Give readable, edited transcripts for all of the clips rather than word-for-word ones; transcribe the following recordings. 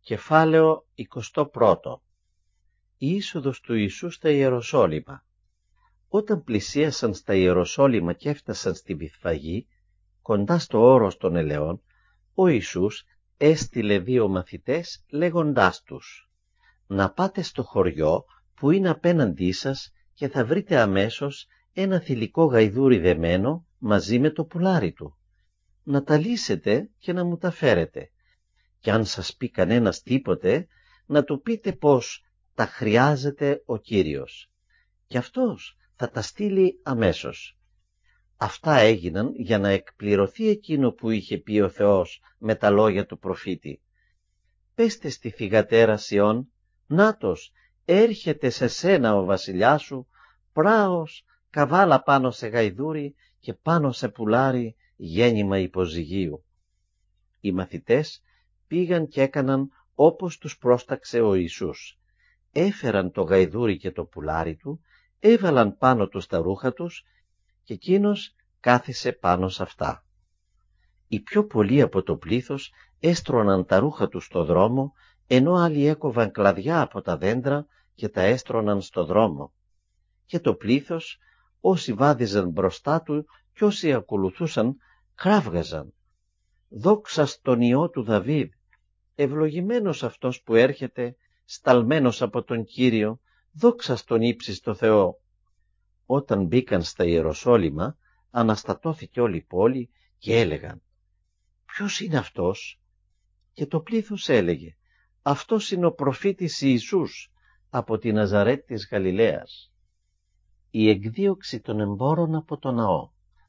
Κεφάλαιο 21. Η είσοδος του Ιησού στα Ιεροσόλυμα. Όταν πλησίασαν στα Ιεροσόλυμα και έφτασαν στη Βηθφαγή, κοντά στο όρος των Ελαιών, ο Ιησούς έστειλε 2 μαθητές λέγοντάς τους: «Να πάτε στο χωριό που είναι απέναντί σας και θα βρείτε αμέσως ένα θηλυκό γαϊδούρι δεμένο μαζί με το πουλάρι του. Να τα λύσετε και να μου τα φέρετε. Κι αν σας πει κανένας τίποτε, να του πείτε πως τα χρειάζεται ο Κύριος. Και αυτός θα τα στείλει αμέσως». Αυτά έγιναν για να εκπληρωθεί εκείνο που είχε πει ο Θεός με τα λόγια του προφήτη: «Πέστε στη θυγατέρα Σιών, νάτος, έρχεται σε σένα ο βασιλιάς σου, πράος, καβάλα πάνω σε γαϊδούρι και πάνω σε πουλάρι, γέννημα υποζυγίου». Οι μαθητές πήγαν και έκαναν όπως τους πρόσταξε ο Ιησούς. Έφεραν το γαϊδούρι και το πουλάρι του, έβαλαν πάνω τους τα ρούχα τους και εκείνος κάθισε πάνω σε αυτά. Οι πιο πολλοί από το πλήθος έστρωναν τα ρούχα τους στο δρόμο, ενώ άλλοι έκοβαν κλαδιά από τα δέντρα και τα έστρωναν στο δρόμο. Και το πλήθος, όσοι βάδιζαν μπροστά του κι όσοι ακολουθούσαν, κράβγαζαν: «Δόξα στον Υιό του Δαβίδ, ευλογημένος αυτός που έρχεται, σταλμένος από τον Κύριο, δόξα στον ύψιστο Θεό». Όταν μπήκαν στα Ιεροσόλυμα, αναστατώθηκε όλη η πόλη και έλεγαν: «Ποιος είναι αυτός?» Και το πλήθος έλεγε: «Αυτός είναι ο προφήτης Ιησούς από τη Ναζαρέτ της Γαλιλαίας». Η εκδίωξη των εμπόρων από το ναό.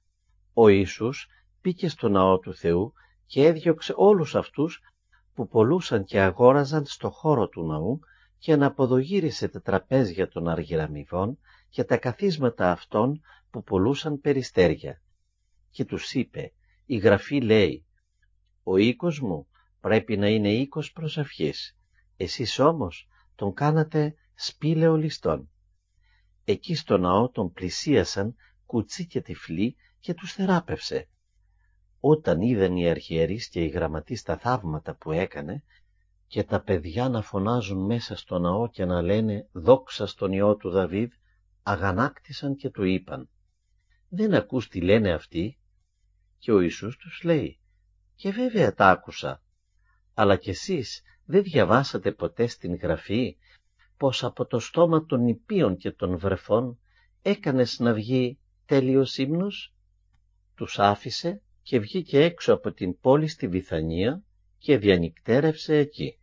Ο Ιησούς μπήκε στο ναό του Θεού και έδιωξε όλους αυτούς που πωλούσαν και αγόραζαν στο χώρο του ναού και αναποδογύρισε τα τραπέζια των αργυραμιβών και τα καθίσματα αυτών που πωλούσαν περιστέρια. Και τους είπε: «Η Γραφή λέει, ο οίκος μου πρέπει να είναι οίκος προσευχής. Εσείς όμως τον κάνατε σπήλαιο ληστών». Εκεί στο ναό τον πλησίασαν κουτσί και τυφλοί και τους θεράπευσε. Όταν είδαν οι αρχιερείς και οι γραμματείς τα θαύματα που έκανε και τα παιδιά να φωνάζουν μέσα στο ναό και να λένε «Δόξα στον Υιό του Δαβίδ», αγανάκτησαν και του είπαν: «Δεν ακούς τι λένε αυτοί?» Και ο Ιησούς τους λέει: «Και βέβαια τα άκουσα. Αλλά κι εσείς δεν διαβάσατε ποτέ στην Γραφή πως από το στόμα των νηπίων και των βρεφών έκανες να βγει τέλειος ύμνος?» Τους άφησε και βγήκε έξω από την πόλη στη Βιθανία και διανυκτέρευσε εκεί.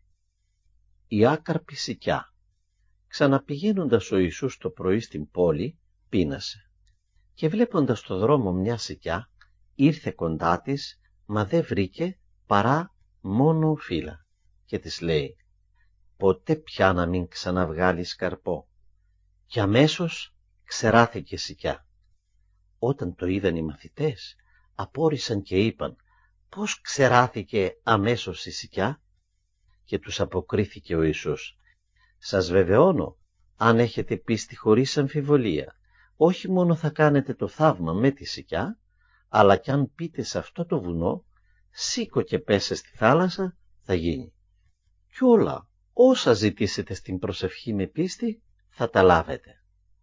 Η άκαρπη σικιά. Ξαναπηγαίνοντας ο Ιησούς το πρωί στην πόλη, πείνασε. Και βλέποντας στο δρόμο μια σικιά, ήρθε κοντά της, μα δεν βρήκε παρά μόνο φύλλα. Και της λέει: «Ποτέ πια να μην ξαναβγάλεις καρπό». Και αμέσως ξεράθηκε σικιά. Όταν το είδαν οι μαθητές, απόρρισαν και είπαν: «Πώς ξεράθηκε αμέσως η σικιά?» Και τους αποκρίθηκε ο Ιησούς: «Σας βεβαιώνω, αν έχετε πίστη χωρίς αμφιβολία, όχι μόνο θα κάνετε το θαύμα με τη σικιά, αλλά κι αν πείτε σε αυτό το βουνό, σήκω και πέσε στη θάλασσα, θα γίνει. Κι όλα όσα ζητήσετε στην προσευχή με πίστη, θα τα λάβετε».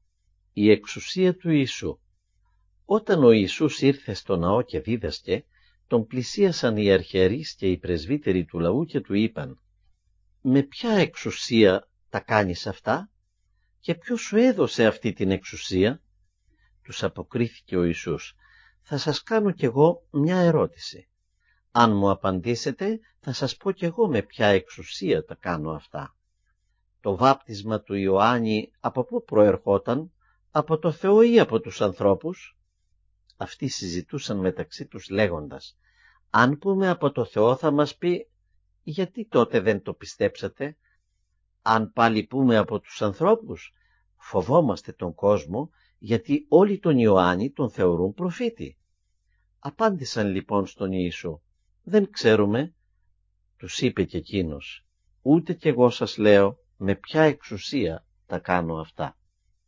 Η εξουσία του Ιησού. Όταν ο Ιησούς ήρθε στο ναό και δίδασκε, τον πλησίασαν οι αρχιερείς και οι πρεσβύτεροι του λαού και του είπαν: «Με ποια εξουσία τα κάνεις αυτά και ποιος σου έδωσε αυτή την εξουσία?» Τους αποκρίθηκε ο Ιησούς: «Θα σας κάνω κι εγώ μια ερώτηση. Αν μου απαντήσετε, θα σας πω κι εγώ με ποια εξουσία τα κάνω αυτά. Το βάπτισμα του Ιωάννη από πού προερχόταν, από το Θεό ή από τους ανθρώπους?» Αυτοί συζητούσαν μεταξύ τους λέγοντας: «Αν πούμε από το Θεό θα μας πει, γιατί τότε δεν το πιστέψατε? Αν πάλι πούμε από τους ανθρώπους, φοβόμαστε τον κόσμο, γιατί όλοι τον Ιωάννη τον θεωρούν προφήτη». Απάντησαν λοιπόν στον Ιησού: «Δεν ξέρουμε». Τους είπε κι εκείνος: «Ούτε κι εγώ σας λέω με ποια εξουσία τα κάνω αυτά».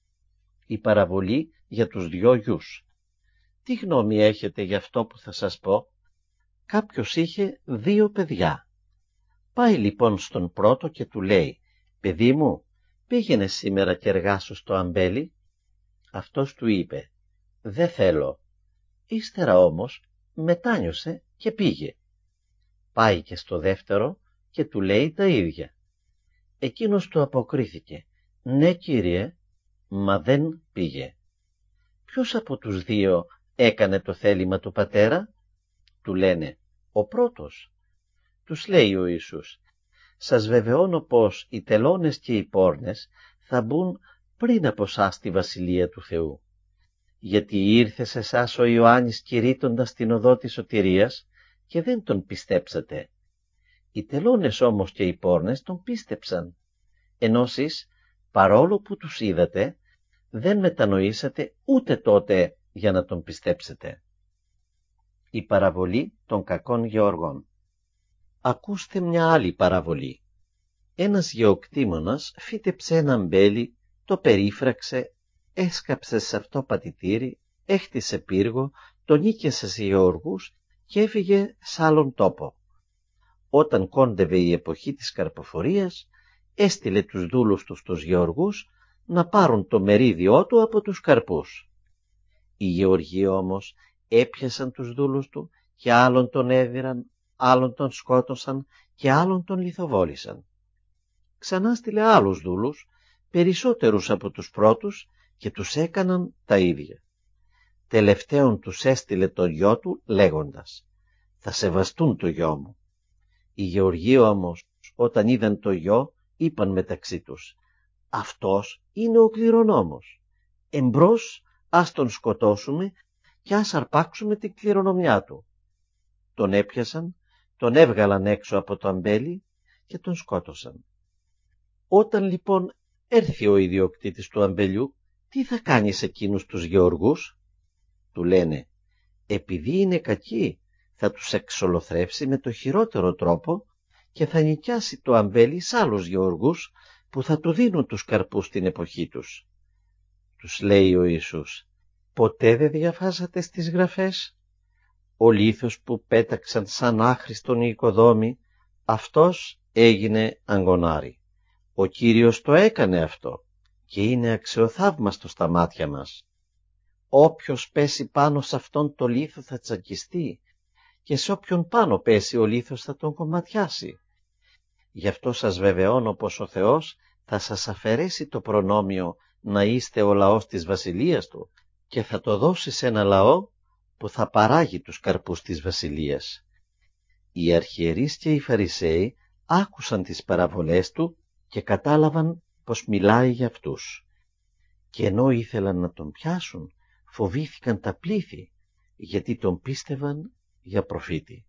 Η παραβολή για τους 2 γιους. Τι γνώμη έχετε για αυτό που θα σας πω? Κάποιος είχε 2 παιδιά. Πάει λοιπόν στον πρώτο και του λέει: «Παιδί μου, πήγαινε σήμερα και εργάσου στο αμπέλι». Αυτός του είπε: «Δεν θέλω». Ύστερα όμως μετάνιωσε και πήγε. Πάει και στο δεύτερο και του λέει τα ίδια. Εκείνος του αποκρίθηκε: «Ναι, κύριε», μα δεν πήγε. «Ποιος από τους δύο έκανε το θέλημα του πατέρα?» Του λένε: «Ο πρώτος». Τους λέει ο Ιησούς: «Σας βεβαιώνω πως οι τελώνες και οι πόρνες θα μπουν πριν από σας στη Βασιλεία του Θεού. Γιατί ήρθε σε εσάς ο Ιωάννης κηρύττοντας την οδό της σωτηρίας και δεν τον πιστέψατε. Οι τελώνες όμως και οι πόρνες τον πίστεψαν, ενώ εσείς, παρόλο που τους είδατε, δεν μετανοήσατε ούτε τότε για να τον πιστέψετε». Η παραβολή των κακών γεωργών. Ακούστε μια άλλη παραβολή. Ένας γεωκτήμονας φύτεψε ένα αμπέλι, το περίφραξε, έσκαψε σε αυτό πατητήρι, έχτισε πύργο, τον νίκησε σε γεωργούς και έφυγε σ' άλλον τόπο. Όταν κόντευε η εποχή της καρποφορίας, έστειλε τους δούλους του στους γεωργούς να πάρουν το μερίδιό του από τους καρπούς. Οι γεωργοί όμως έπιασαν τους δούλους του και άλλον τον έδιραν, άλλον τον σκότωσαν και άλλον τον λιθοβόλησαν. Ξανά στείλε άλλους δούλους, περισσότερους από τους πρώτους, και τους έκαναν τα ίδια. Τελευταίον τους έστειλε το γιο του λέγοντας: «Θα σεβαστούν το γιο μου». Οι γεωργοί όμως, όταν είδαν το γιο, είπαν μεταξύ τους: «Αυτός είναι ο κληρονόμος. Εμπρός, ας τον σκοτώσουμε και ας αρπάξουμε την κληρονομιά του». Τον έπιασαν, τον έβγαλαν έξω από το αμπέλι και τον σκότωσαν. Όταν λοιπόν έρθει ο ιδιοκτήτης του αμπελιού, τι θα κάνει σε εκείνους τους γεωργούς? Του λένε: «Επειδή είναι κακοί, θα τους εξολοθρεύσει με το χειρότερο τρόπο και θα νοικιάσει το αμπέλι σ' άλλους γεωργούς που θα του δίνουν τους καρπούς την εποχή τους». Τους λέει ο Ιησούς: «Ποτέ δεν διαβάσατε στις γραφές? Ο λίθος που πέταξαν σαν άχρηστον οι οικοδόμοι, αυτός έγινε αγκονάρι. Ο Κύριος το έκανε αυτό και είναι αξιοθαύμαστο στα μάτια μας. Όποιος πέσει πάνω σε αυτόν το λίθο θα τσακιστεί και σε όποιον πάνω πέσει ο λίθος θα τον κομματιάσει. Γι' αυτό σας βεβαιώνω πως ο Θεός θα σας αφαιρέσει το προνόμιο να είστε ο λαός της Βασιλείας Του και θα το δώσει σε ένα λαό που θα παράγει τους καρπούς της Βασιλείας». Οι αρχιερείς και οι Φαρισαίοι άκουσαν τις παραβολές του και κατάλαβαν πως μιλάει για αυτούς. Και ενώ ήθελαν να τον πιάσουν, φοβήθηκαν τα πλήθη, γιατί τον πίστευαν για προφήτη.